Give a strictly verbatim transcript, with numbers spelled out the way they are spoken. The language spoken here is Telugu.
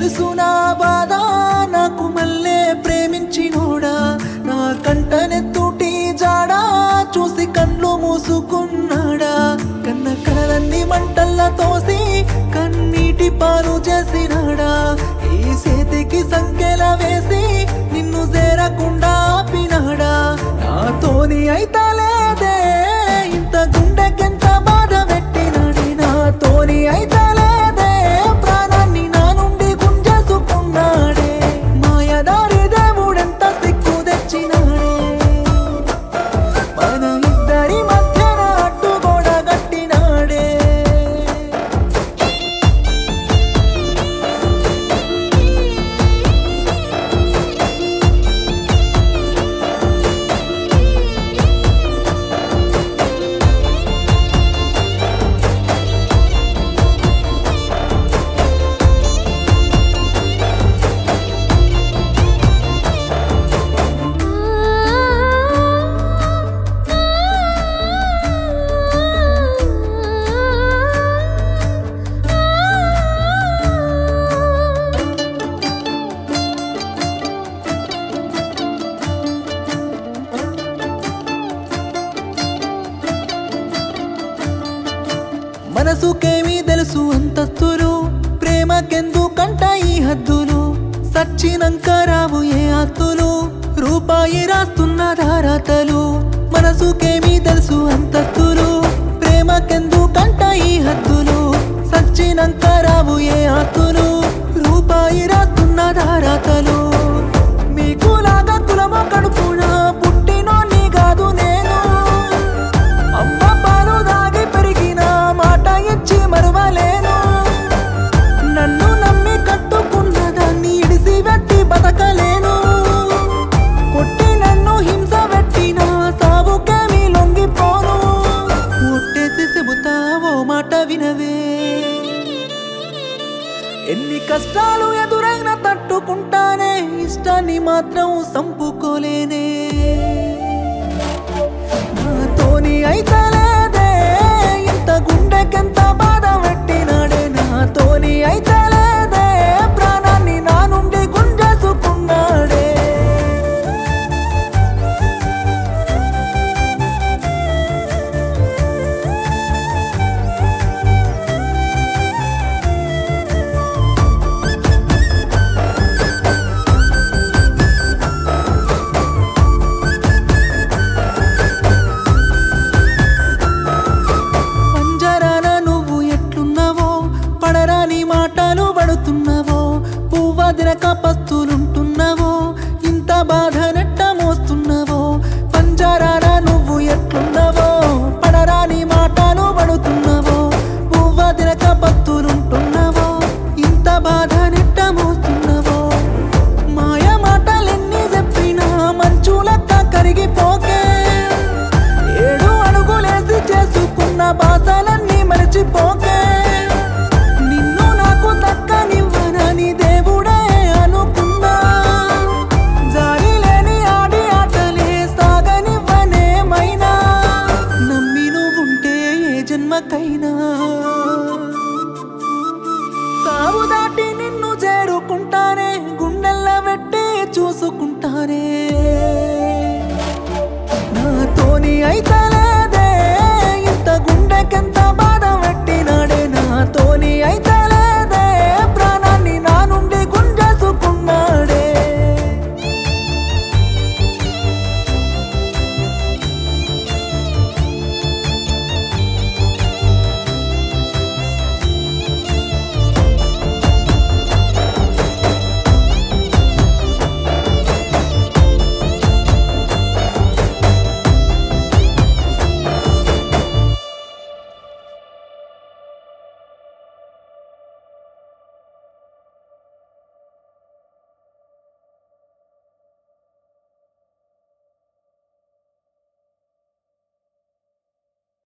తెలుసు నా బాధ నాకు మళ్ళే ప్రేమించినోడా నా కంటనెత్తుటి జాడా చూసి కళ్ళు మూసుకున్నాడా కన్న కలలన్నీ మంటల్లా తోసి కన్నీటి పాలు చేసినాడా ఈ చేతికి సంకెల వేసి నిన్ను చేరకుండా ఆపినాడా నాతోని అయితే లేదే ఇంత గుండెకెంత బాధ పెట్టినాడే నాతోని అయితే లేదే ప్రాణాన్ని నా నుండి గుంజేసుకున్నాడే మాయదారి దేవుడెంత సిక్కు తెచ్చినాడే మన ఇద్దరి మధ్యన అడ్డుగోడ కట్టినాడే మనసుకేమీ తెలుసు అంతస్తులు ప్రేమకెందుకంట ఈ హద్దులు సచ్చినంక రావు ఏ ఆస్తులు రూపాయి రాస్తున్న ధారాతలు మనసుకేమీ తెలుసు అంతస్తులు ప్రేమకెందుకంట ఈ హద్దులు సచ్చినంక రావు ఏ ఆస్తులు రూపాయి రాస్తున్న ధారాతలు మీకు లాగా కులమో కడుపున పుట్టినోని కాదు నేను అమ్మ పాలు దాగి పెరిగిన మాట ఇచ్చి మరువలేను నన్ను నమ్మి కట్టుకున్న దాన్ని ఇడిసి పెట్టి బతకలేను కొట్టి నన్ను హింస పెట్టిన సావుకేమీ లొంగిపోను ఒట్టేసి చెబుతావో మాట వినవే ఎన్ని కష్టాలు ఎదురైనా తట్టుకుంటానే ఇష్టాన్ని మాత్రం సంపుకోలేనే నాతోని అయితే లేదే ఇంత గుండెకెంత బాధ పెట్టినాడే నాతోని అయితే లేదే ప్రాణాన్ని నా నుండి గుంజేసుకున్నాడే పడరాని మాటలు పడుతున్నావో పువ్వదినక పస్తులుంటున్నావో ఇంత బాధ నెట్ట మోస్తున్నావో పంజరాన నువ్వు ఎట్లున్నావో పడరాని మాటలు పడుతున్నావో పువ్వదినక పస్తులుంటున్నావో ఇంత బాధ నెట్ట మోస్తున్నావో మాయ మాటలెన్ని చెప్పినా మంచు లెక్క కరిగిపోకే ఏడు అడుగులేసి చేసుకున్న బాసలన్నీ మరిచిపోకే దక్కనివ్వనని దేవుడే అనుకున్నా జాలి లేని ఆడి ఆటలే సాగనివ్వనేమైనా నమ్మి నువ్వుంటే ఏ జన్మకైనా